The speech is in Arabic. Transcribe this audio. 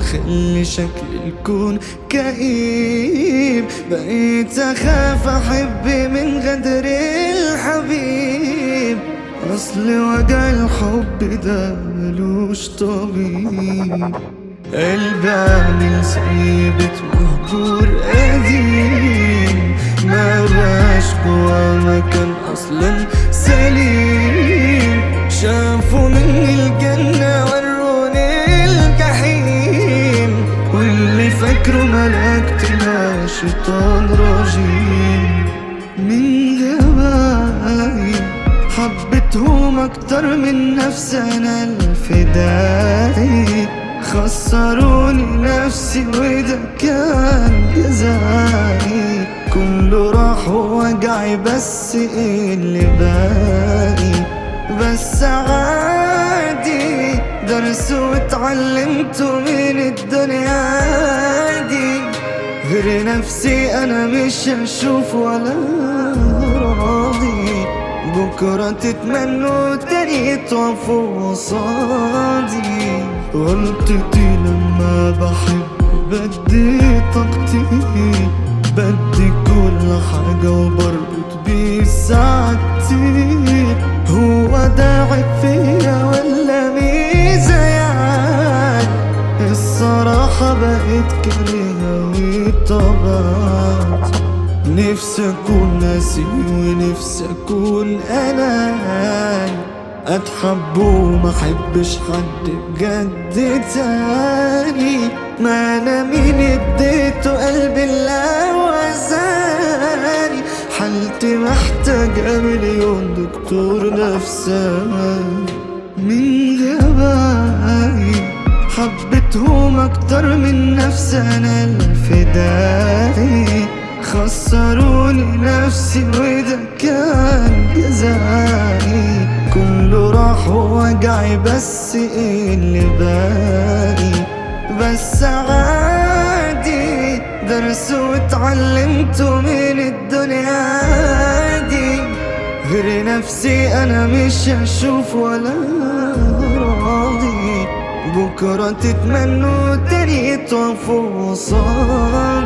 مخلي شكل الكون كئيب. بقيت أخاف أحب من غدر الحبيب، أصل وجع الحب ده ملوش طبيب. قلبي عامل زي بيت مهجور قديم، ما بقاش جوا مكان أصلا سليم. شافوا مني الجنة وروني الجحيم، واللي فاكره ملاك طلع شيطان رجيم. من غبائي حبيتهم أكتر من نفسي أنا الفدائي، خسروني نفسي وده كان جزائي. كله راح ووجعي بس ايه اللي باقي؟ بس عادي درس واتعلمته من الدنيا دي، غير نفسي انا مش هشوف ولا راضي. بكرة تتمنوا تاني تقفوا قصادي. غلطتي لما بحب بدي طاقتي، بدي كل حاجة وبربط بيه سعادتي. هو ده عيب فيا ولا ميزة يعني؟ الصراحة بقيت كارهة وطبعت. نفسي أكون ناسي ونفسي أكون أنا، أتحب وما أحبش حد بجد تاني. ما أنا مين اديته قلبي اللي وزاني، حالتي محتاجة مليون دكتور نفساني. من غبائي حبيتهم أكتر من نفسي أنا الفدائي، خسروني نفسي وده كان جزائي. كله راح ووجعي بس ايه اللي باقي؟ بس عادي درس واتعلمته من الدنيا دي، غير نفسي انا مش هشوف ولا راضي. بكرة تتمنوا تاني تقفوا قصادي.